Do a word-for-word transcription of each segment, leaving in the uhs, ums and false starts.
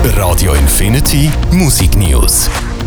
Radio Infinity Musiknews.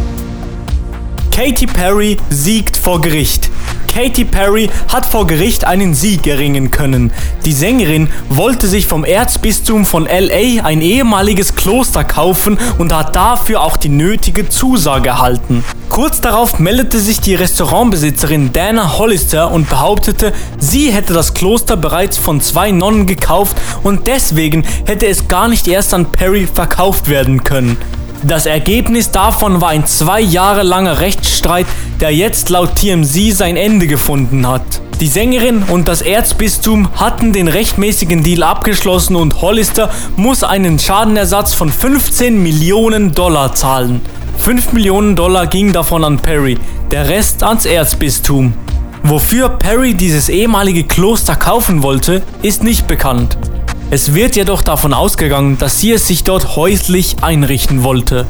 Katy Perry siegt vor Gericht. Katy Perry hat vor Gericht einen Sieg erringen können. Die Sängerin wollte sich vom Erzbistum von L A ein ehemaliges Kloster kaufen und hat dafür auch die nötige Zusage erhalten. Kurz darauf meldete sich die Restaurantbesitzerin Dana Hollister und behauptete, sie hätte das Kloster bereits von zwei Nonnen gekauft und deswegen hätte es gar nicht erst an Perry verkauft werden können. Das Ergebnis davon war ein zwei Jahre langer Rechtsstreit, der jetzt laut T M Z sein Ende gefunden hat. Die Sängerin und das Erzbistum hatten den rechtmäßigen Deal abgeschlossen und Hollister muss einen Schadenersatz von fünfzehn Millionen Dollar zahlen. fünf Millionen Dollar gingen davon an Perry, der Rest ans Erzbistum. Wofür Perry dieses ehemalige Kloster kaufen wollte, ist nicht bekannt. Es wird jedoch davon ausgegangen, dass sie es sich dort häuslich einrichten wollte.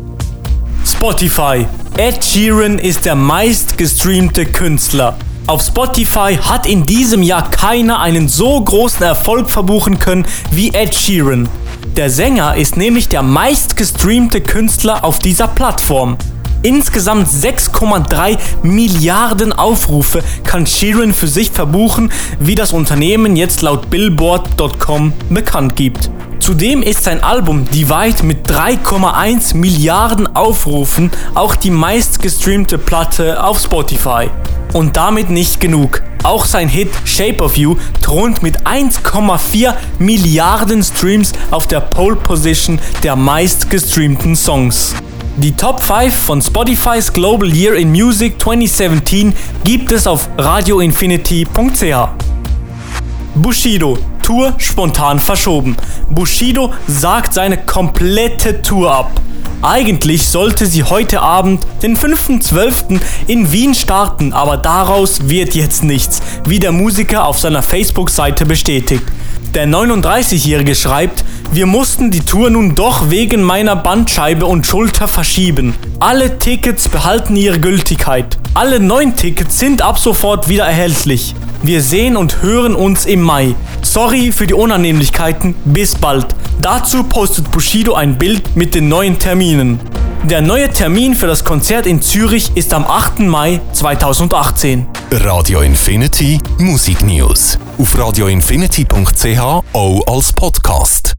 Spotify. Ed Sheeran ist der meistgestreamte Künstler. Auf Spotify hat in diesem Jahr keiner einen so großen Erfolg verbuchen können wie Ed Sheeran. Der Sänger ist nämlich der meistgestreamte Künstler auf dieser Plattform. Insgesamt sechs Komma drei Milliarden Aufrufe kann Sheeran für sich verbuchen, wie das Unternehmen jetzt laut Billboard Punkt com bekannt gibt. Zudem ist sein Album Divide mit drei Komma eins Milliarden Aufrufen auch die meistgestreamte Platte auf Spotify. Und damit nicht genug. Auch sein Hit Shape of You thront mit eins Komma vier Milliarden Streams auf der Pole Position der meistgestreamten Songs. Die Top fünf von Spotify's Global Year in Music zwanzig siebzehn gibt es auf radio infinity punkt c h. Bushido, Tour spontan verschoben. Bushido sagt seine komplette Tour ab. Eigentlich sollte sie heute Abend, den fünften zwölften in Wien starten, aber daraus wird jetzt nichts, wie der Musiker auf seiner Facebook-Seite bestätigt. Der neununddreißigjährige schreibt, wir mussten die Tour nun doch wegen meiner Bandscheibe und Schulter verschieben. Alle Tickets behalten ihre Gültigkeit. Alle neuen Tickets sind ab sofort wieder erhältlich. Wir sehen und hören uns im Mai. Sorry für die Unannehmlichkeiten, bis bald. Dazu postet Bushido ein Bild mit den neuen Terminen. Der neue Termin für das Konzert in Zürich ist am achten Mai zweitausendachtzehn. Radio Infinity Musiknews. Auf radio infinity punkt c h auch als Podcast.